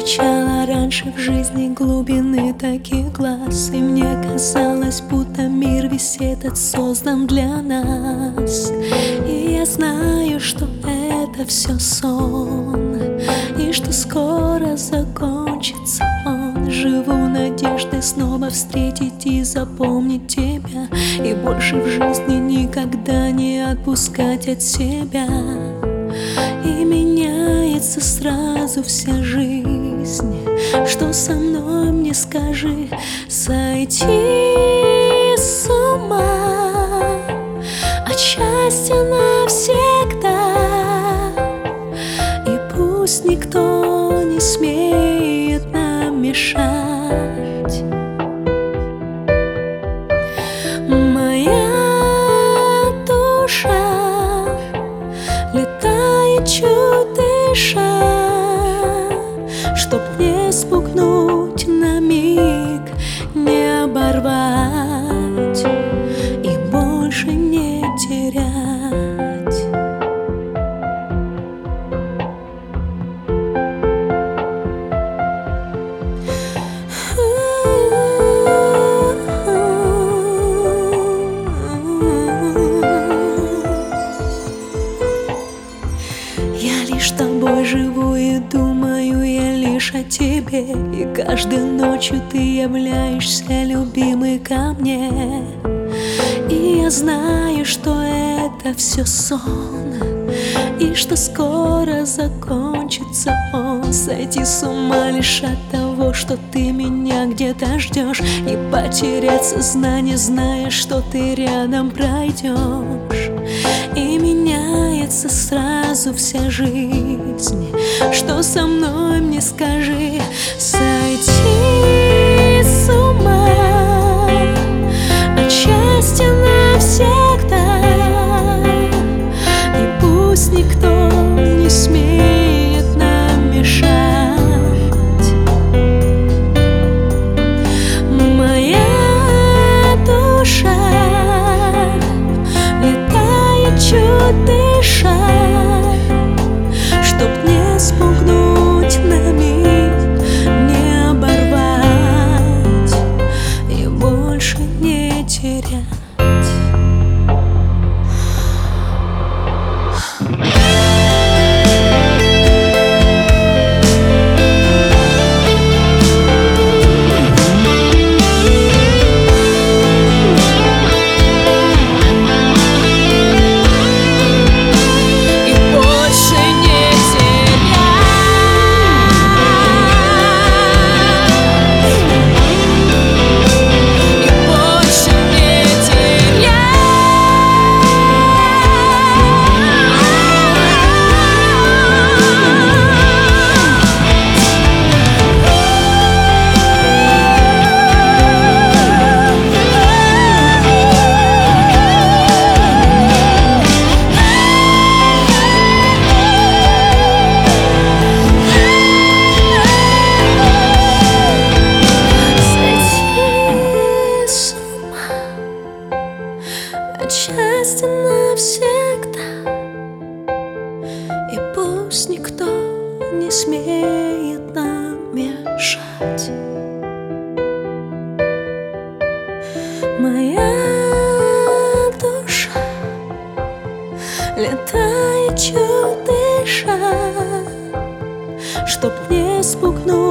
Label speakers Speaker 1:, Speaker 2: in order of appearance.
Speaker 1: замечала раньше в жизни глубины таких глаз, и мне казалось, будто мир весь этот создан для нас. И я знаю, что это все сон, и что скоро закончится он. Живу надеждой снова встретить и запомнить тебя, и больше в жизни никогда не отпускать от себя. И меняется сразу вся жизнь. Что со мной, мне скажи? Сойти с ума от счастья навсегда, и пусть никто не смеет нам мешать. Моя душа летает чуть дыша, чтоб не спугнуть на миг, не оборвать и больше не терять. Я лишь тобой живу и думаю я лишь о тебе, и каждой ночью ты являешься любимый ко мне. И я знаю, что это все сон, и что скоро закончится он. Сойти с ума лишь от того, что ты меня где-то ждешь, и потерять сознание, зная, что ты рядом пройдешь. И меняется сразу вся жизнь. Что со мной, мне скажи? Сойти с ума от счастья навсегда, и пусть никто не смеет нам мешать. Моя душа летает чуть дыша, чтоб не спугнуть на миг, не оборвать и больше не терять. От счастья навсегда, и пусть никто не смеет нам мешать. Моя душа летает чуть дыша, чтоб не спугнуть